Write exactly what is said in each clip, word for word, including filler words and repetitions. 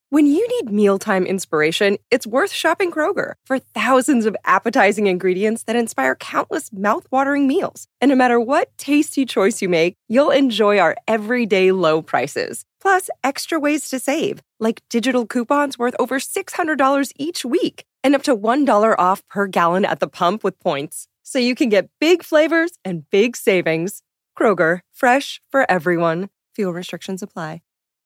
When you need mealtime inspiration, it's worth shopping Kroger for thousands of appetizing ingredients that inspire countless mouth-watering meals. And no matter what tasty choice you make, you'll enjoy our everyday low prices. Plus, extra ways to save, like digital coupons worth over six hundred dollars each week and up to one dollar off per gallon at the pump with points. So you can get big flavors and big savings. Kroger, fresh for everyone. Fuel restrictions apply.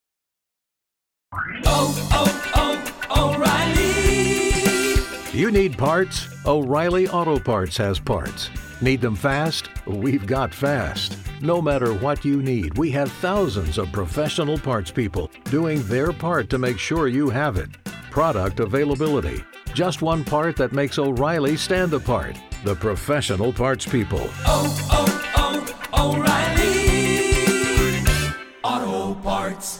Oh, oh, oh, O'Reilly! You need parts? O'Reilly Auto Parts has parts. Need them fast? We've got fast. No matter what you need, we have thousands of professional parts people doing their part to make sure you have it. Product availability. Just one part that makes O'Reilly stand apart. The professional parts people. Oh, oh, oh, O'Reilly! Auto Parts.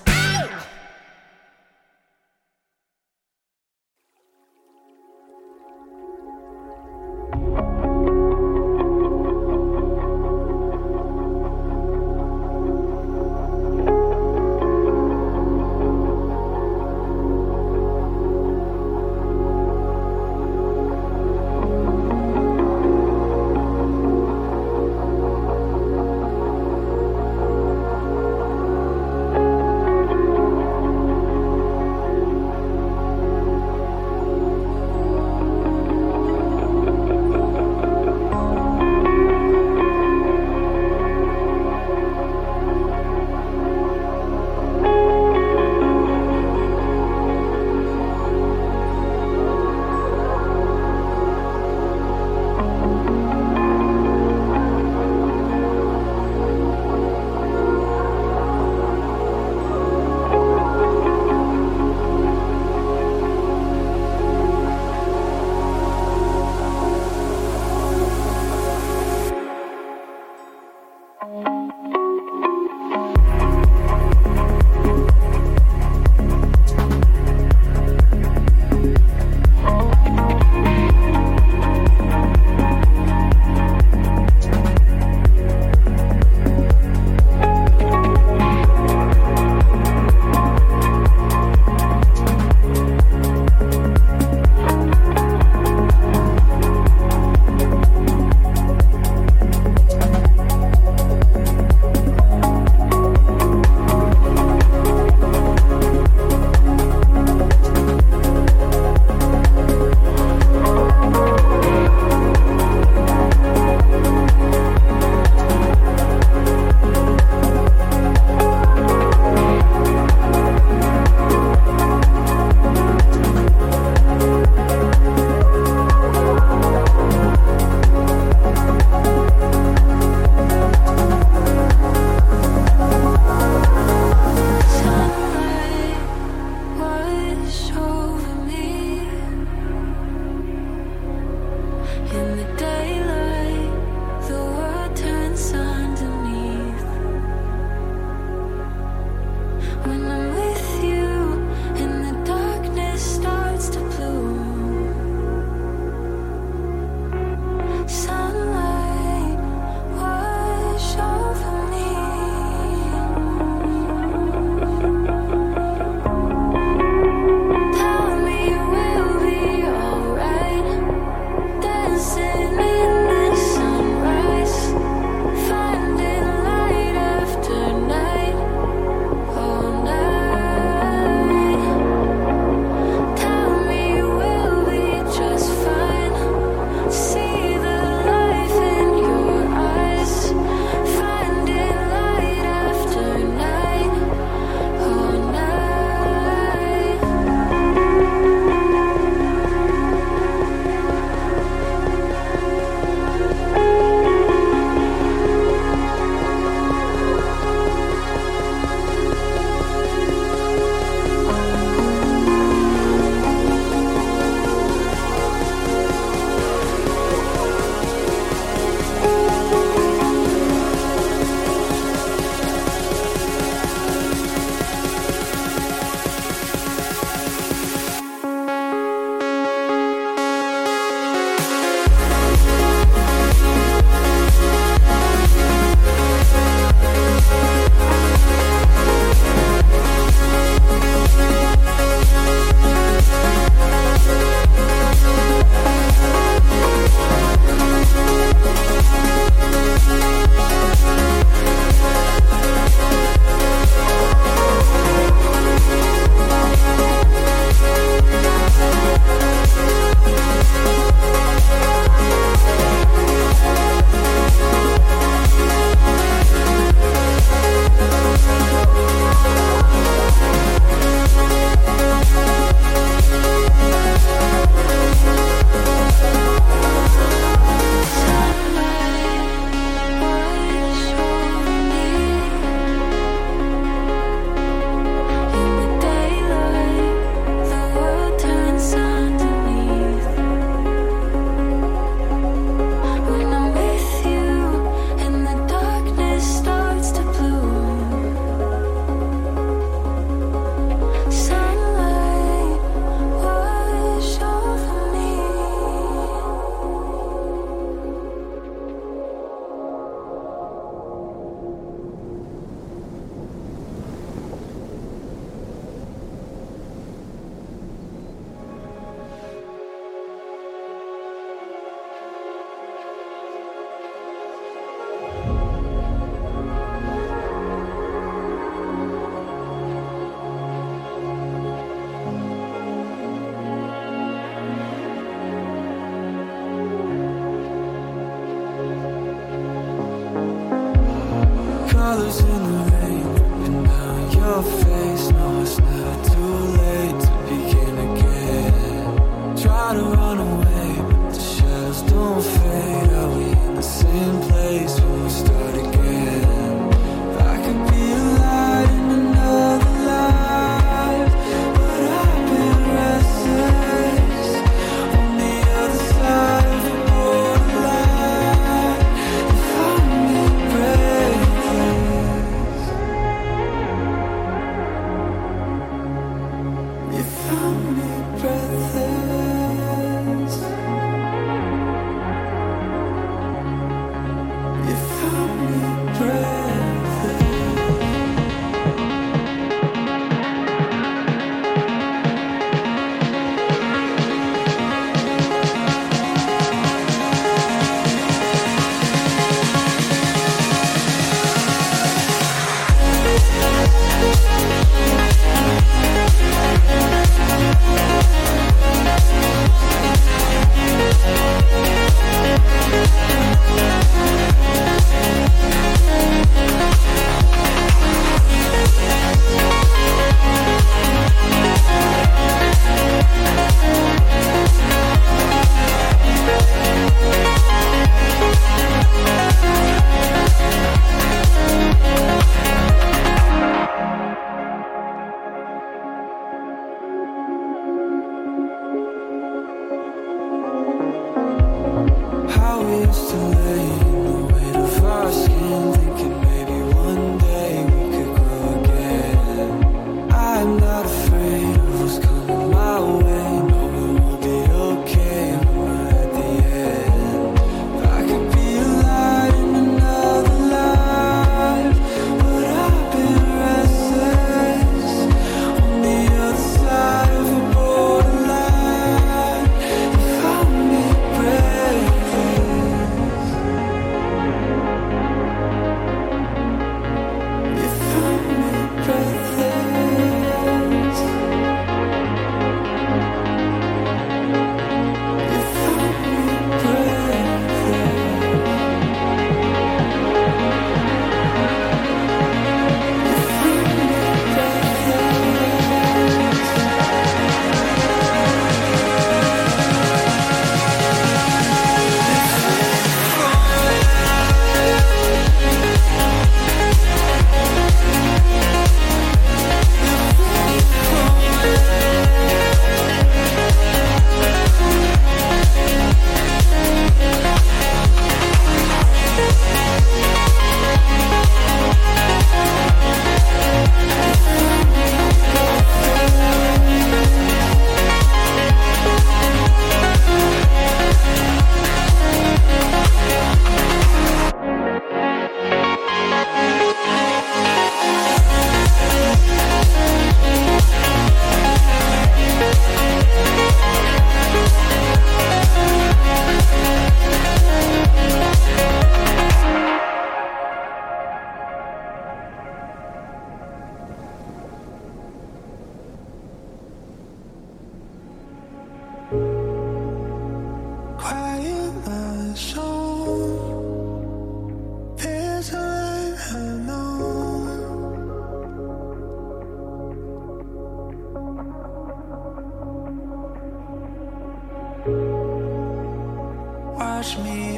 Watch me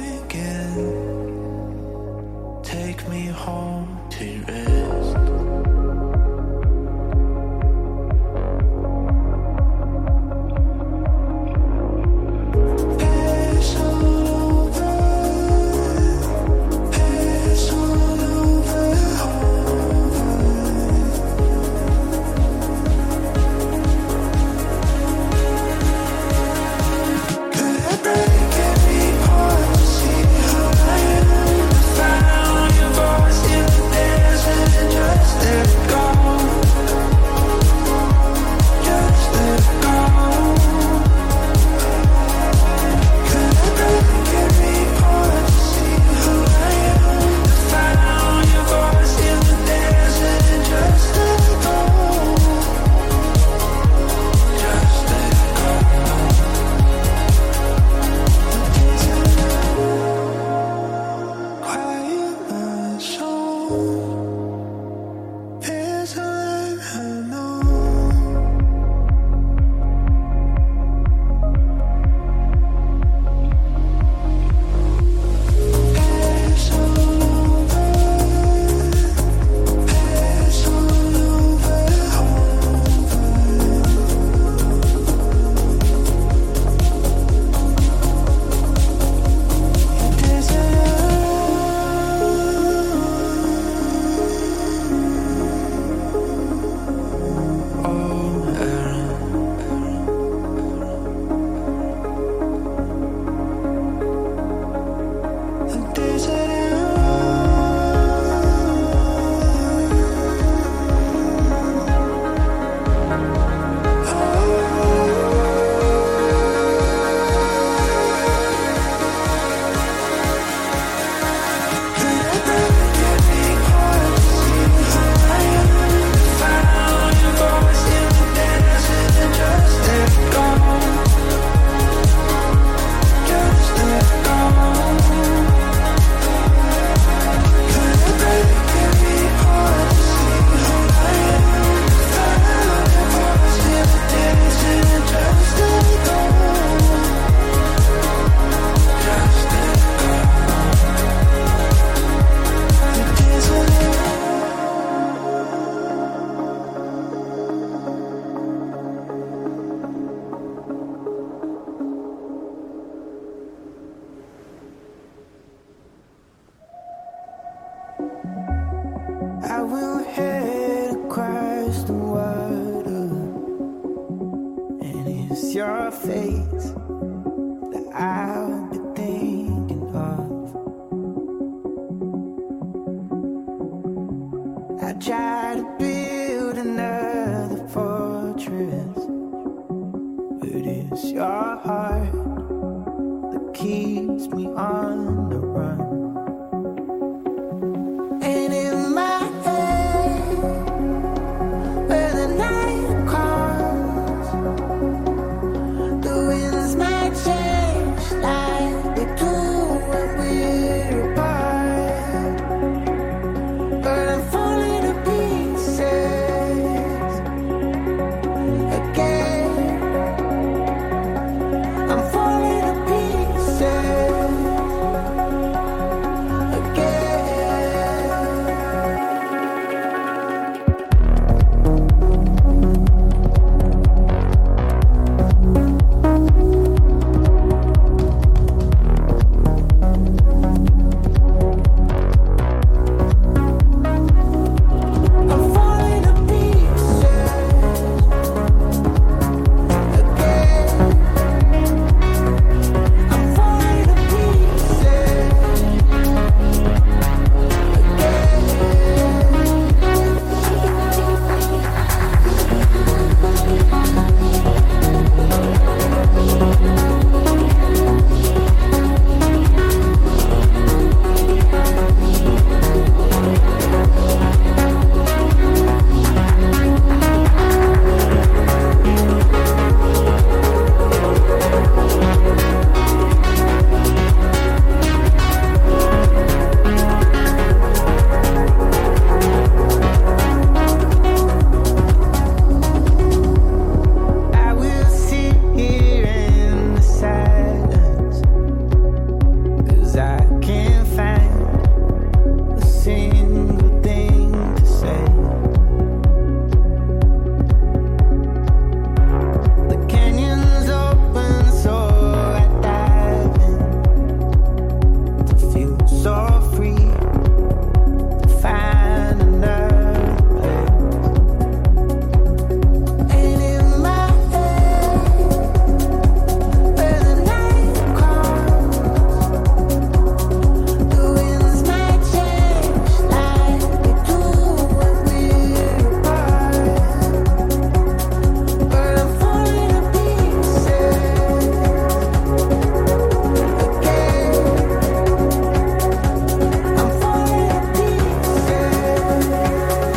again. Take me home to rest. It's all over. It's all over. Could I break every heart to see how I am? Found your voice in the desert. your face that I'll be thinking of. I try to build another fortress, but it's your heart that keeps me on the run. And in my head, where the night comes, the winds might change like they do when we're apart. But I'm falling to pieces again. I'm falling to pieces again. I'm falling to pieces again. I'm falling to pieces I will sit here in the silence, 'cause I can't find a single thing to say. The canyon's open, so I dive in to feel so free, to find another place. And in my head, where the night comes, the winds might change like they do when we're apart. But I'm falling to pieces again. I'm falling to pieces again.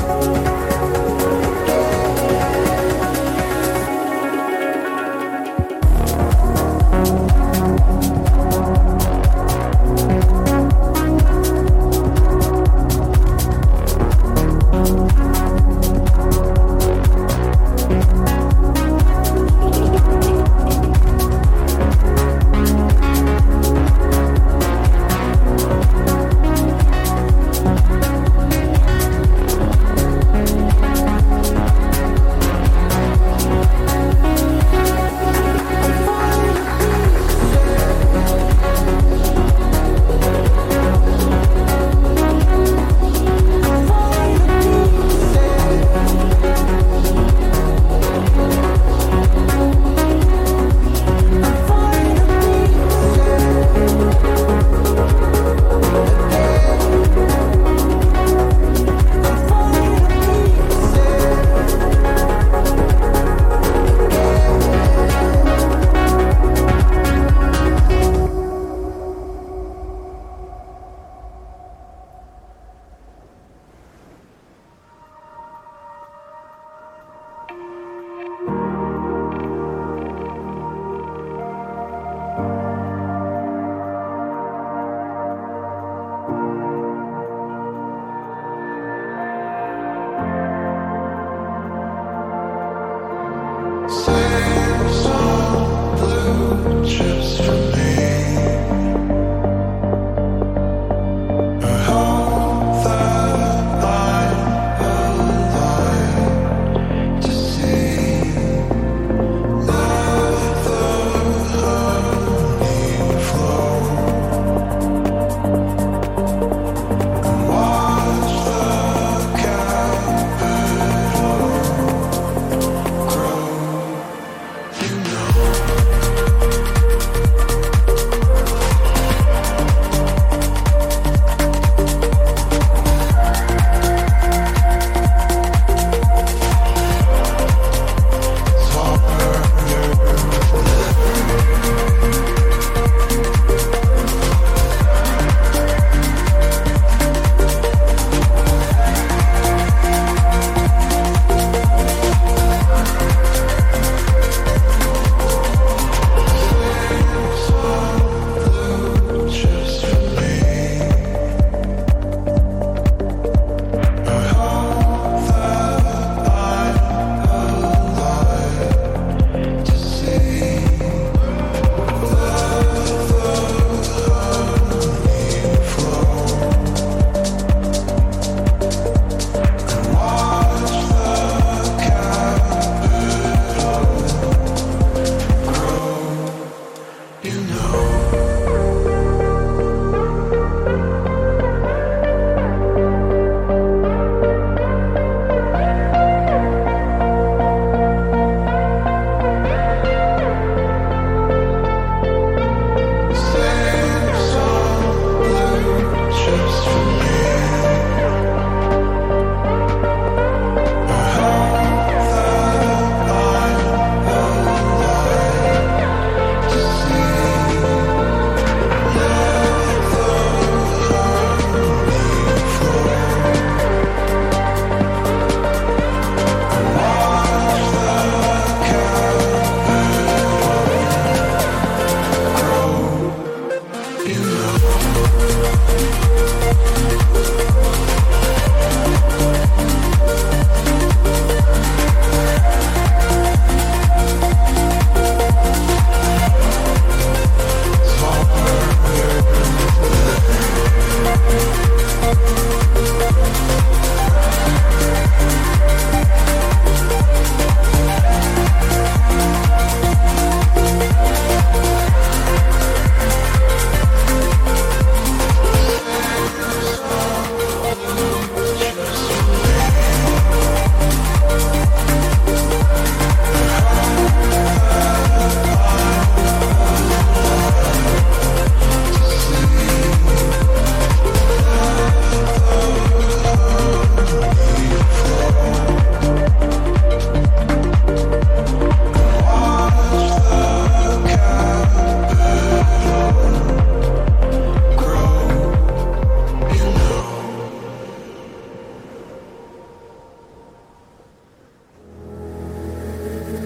Save some blue chips for me. I hope that I'm alive to see let the honey flow and watch the capital grow. You know.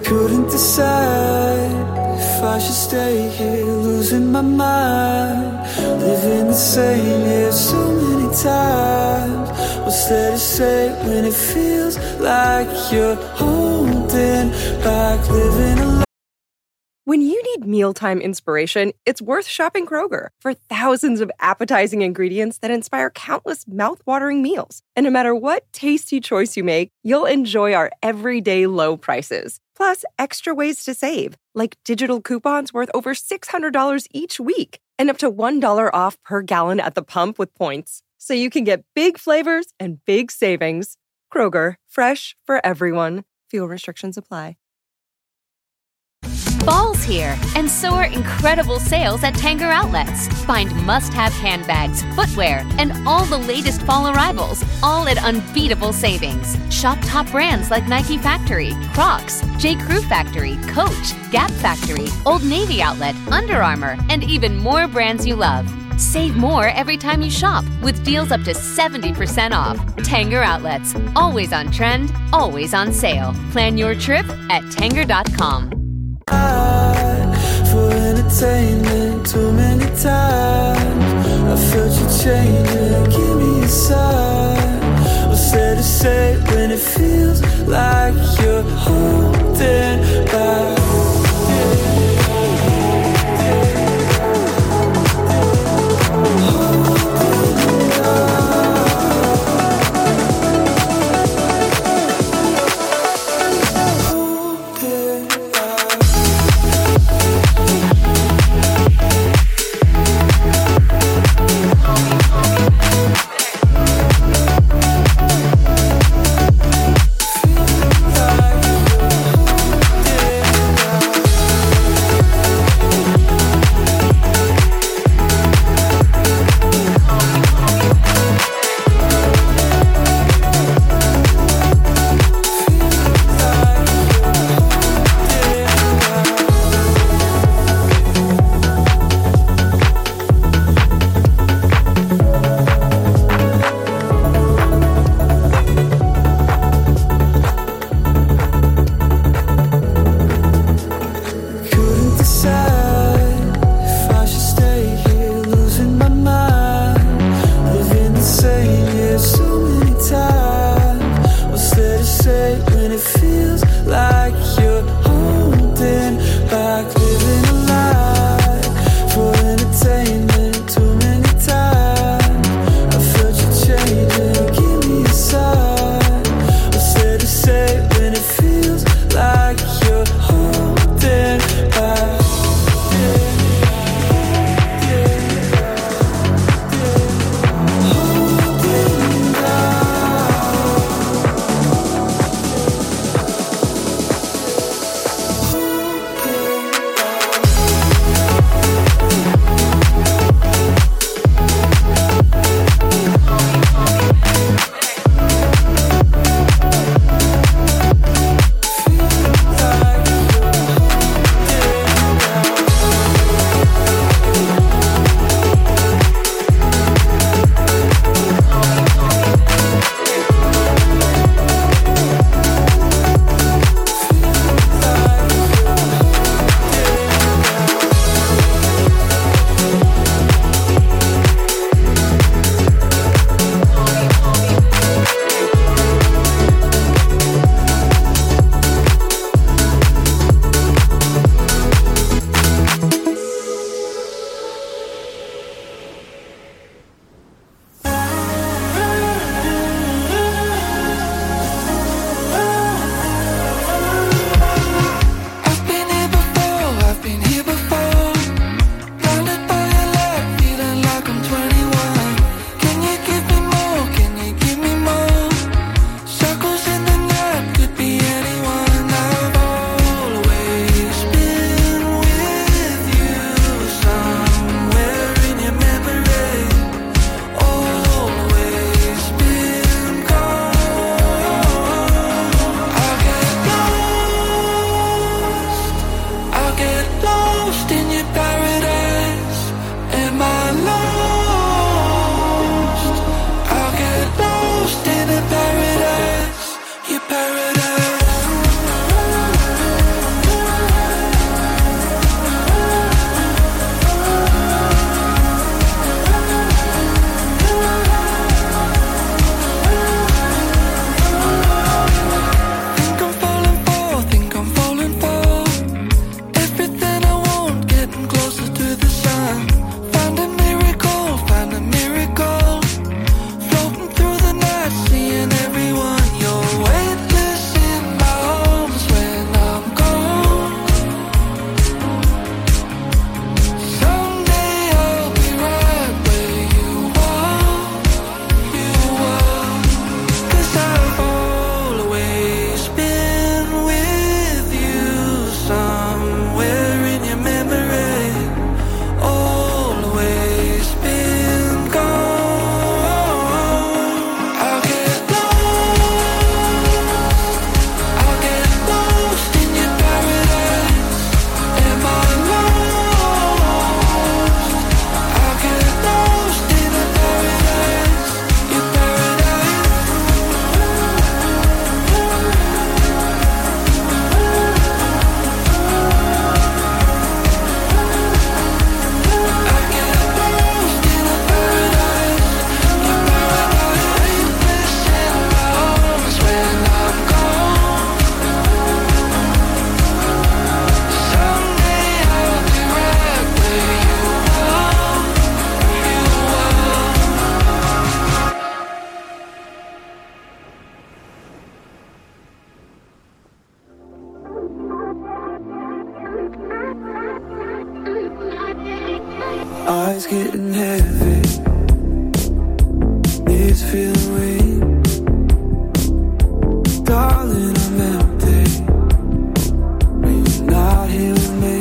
Couldn't decide if I should stay here, losing my mind, living the same here so many times. What's there to say when it feels like you're holding back, living a life? When you need mealtime inspiration, it's worth shopping Kroger for thousands of appetizing ingredients that inspire countless mouth-watering meals. And no matter what tasty choice you make, you'll enjoy our everyday low prices. Plus, extra ways to save, like digital coupons worth over six hundred dollars each week and up to one dollar off per gallon at the pump with points. So you can get big flavors and big savings. Kroger, fresh for everyone. Fuel restrictions apply. Fall's here, and so are incredible sales at Tanger Outlets. Find must-have handbags, footwear, and all the latest fall arrivals, all at unbeatable savings. Shop top brands like Nike Factory, Crocs, J. Crew Factory, Coach, Gap Factory, Old Navy Outlet, Under Armour, and even more brands you love. Save more every time you shop with deals up to seventy percent off. Tanger Outlets, always on trend, always on sale. Plan your trip at tanger dot com. For entertainment, too many times I felt you changing, give me a sign. What's there to say when it feels like you're holding back? sky's getting heavy. Knees feeling weak. Darling, I'm empty. You're not here with me.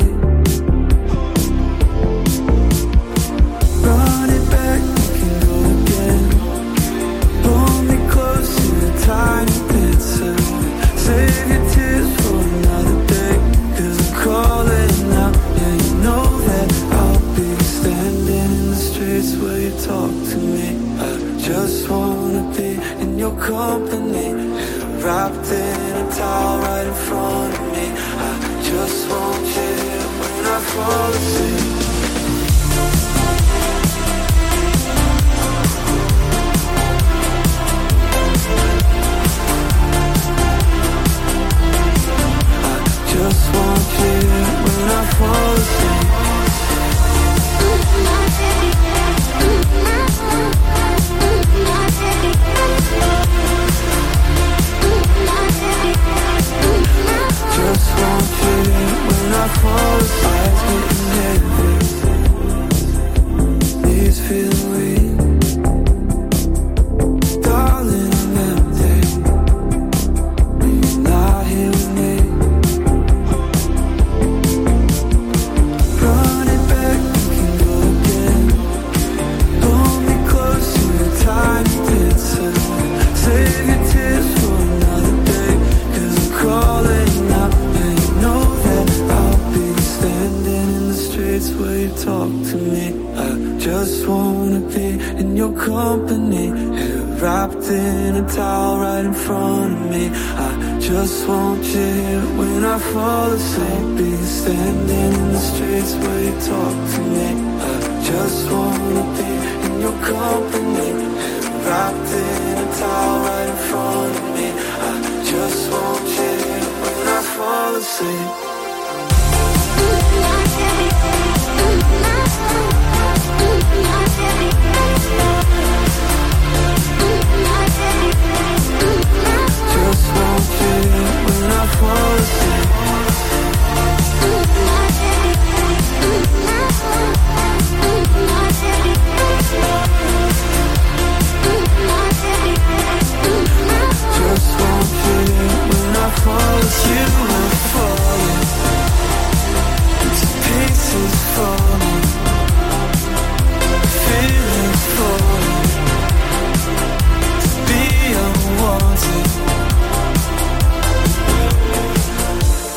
Run it back, we can go again. Pull me close to the tiny bits of save your tears for another day. Cause I'm calling out, yeah, you know that I'll be standing in the streets where you talk to me. I just wanna be in your company, wrapped in a towel right in front of me. I just want you when I fall asleep. Just want you when I fall asleep. Just want you when I fall asleep. Getting heavy. Knees feeling weak. Darling, I'm empty. You're not here with me. Save your tears for another day. Cause I'm calling out, and you know that I'll be standing in the streets where you talk to me. I just wanna be in your company, hair wrapped in a towel right in front of me. I just want you here when I fall asleep. Be standing in the streets where you talk to me. I just wanna be in your company, wrapped in a towel right in front of me. I just want you when I fall asleep. Just want you when I fall asleep. Just want you when I fall asleep. You are falling into pieces for me. Feelings falling to be unwanted.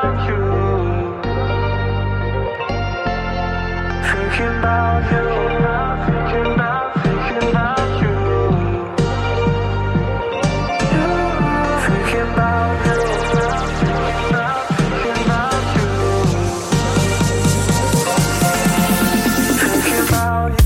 about you. Thinking about you. Thinking about, thinking about you. Thinking about you. Thinking about, thinking about you. Thinking about you.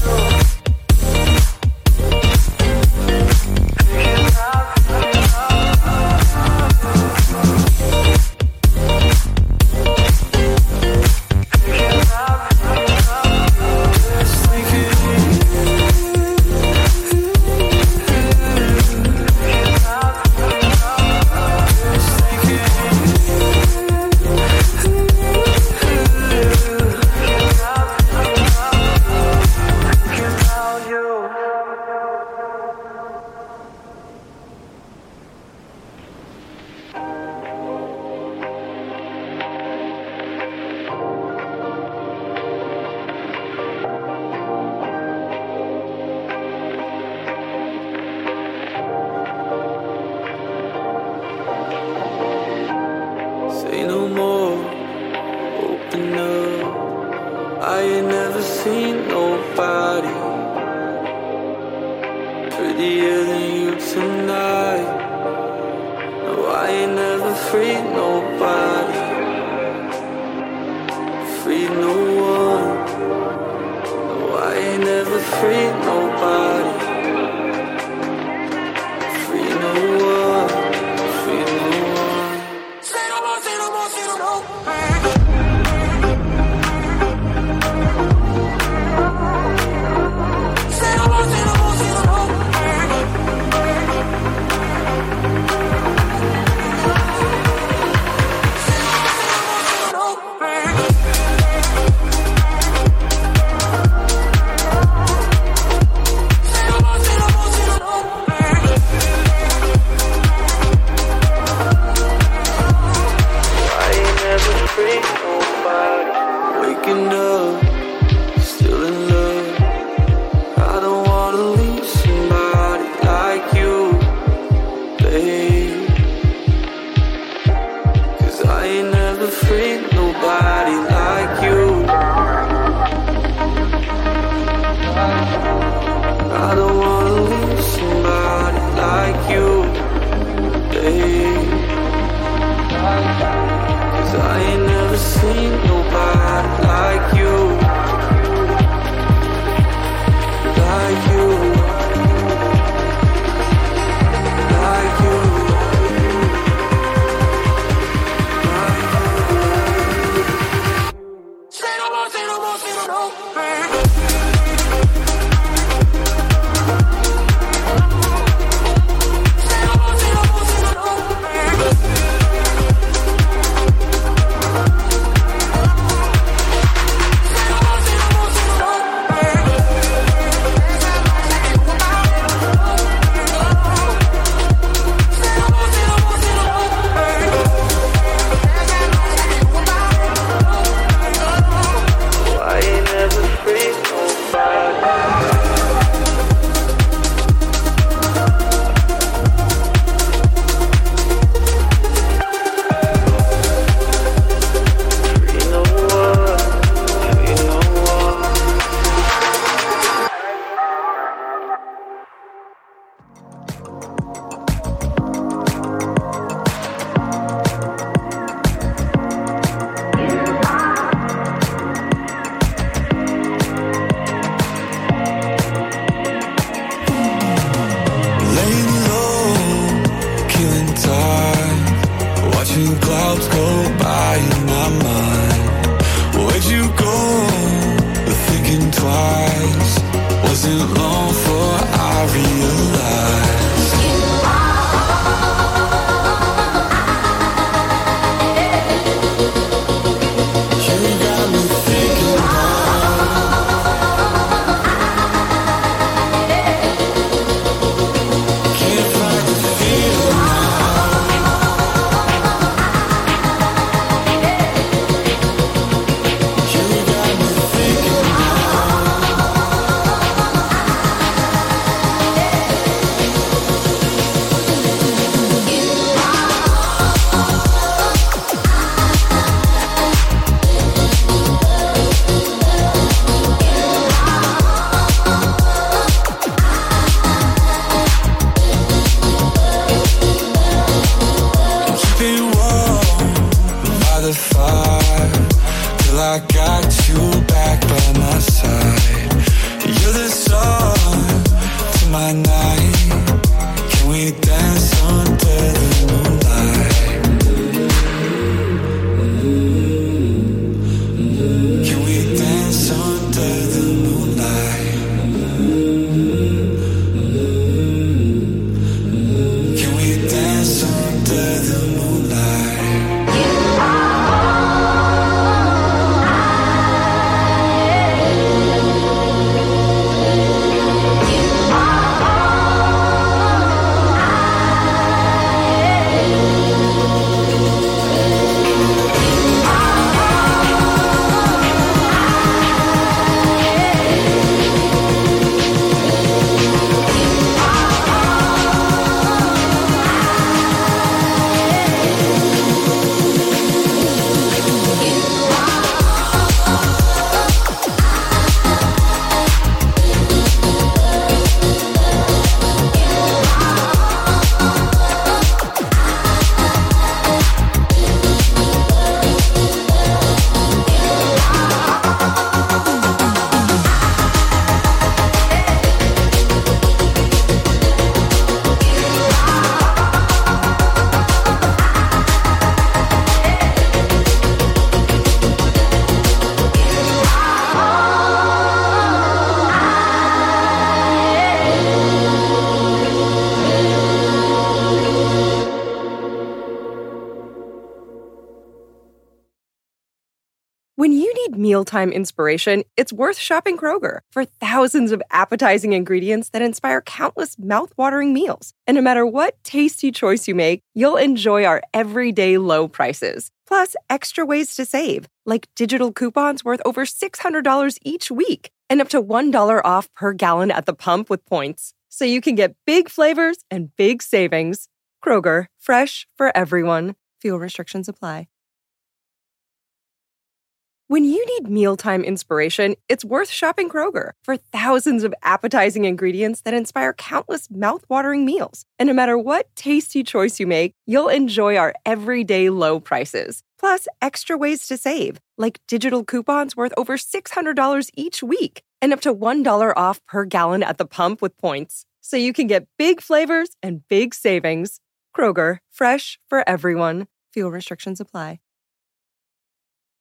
Say no more, open up. I ain't never seen nobody prettier than you tonight. No, I ain't never freed nobody, freed no one. No, I ain't never freed nobody, free no one, free no one. Waking up, still in love. I don't wanna leave somebody like you, babe. Cause I ain't never freed nobody like you. I don't wanna leave somebody like you, babe. Cause I ain't never seen fire till I got you back by my side. You're the sun to my night. Can we dance under the moonlight? Can we dance under the moonlight? Can we dance under the moonlight? When you need mealtime inspiration, it's worth shopping Kroger for thousands of appetizing ingredients that inspire countless mouth-watering meals. And no matter what tasty choice you make, you'll enjoy our everyday low prices. Plus, extra ways to save, like digital coupons worth over six hundred dollars each week and up to one dollar off per gallon at the pump with points. So you can get big flavors and big savings. Kroger, fresh for everyone. Fuel restrictions apply. When you need mealtime inspiration, it's worth shopping Kroger for thousands of appetizing ingredients that inspire countless mouth-watering meals. And no matter what tasty choice you make, you'll enjoy our everyday low prices. Plus, extra ways to save, like digital coupons worth over six hundred dollars each week and up to one dollar off per gallon at the pump with points. So you can get big flavors and big savings. Kroger, fresh for everyone. Fuel restrictions apply.